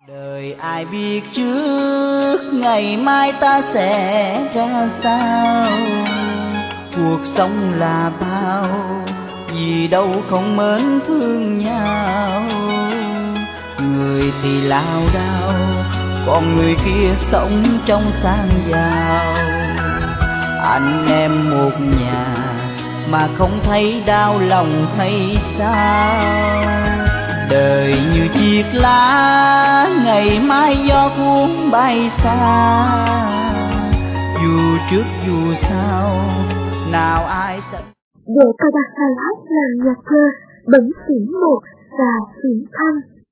Đời ai biết trước ngày mai ta sẽ ra sao. Cuộc sống là bao, vì đâu không mến thương nhau. Người thì lao đao, còn người kia sống trong sang giàu. Anh em một nhà mà không thấy đau lòng hay sao. Đời như chiếc lá ngày mai gió cuốn bay xa. Dù trước dù sau nào ai sẽ. Để cài đặt bài hát làm nhạc thơ bấm phím 1 và phím thanh.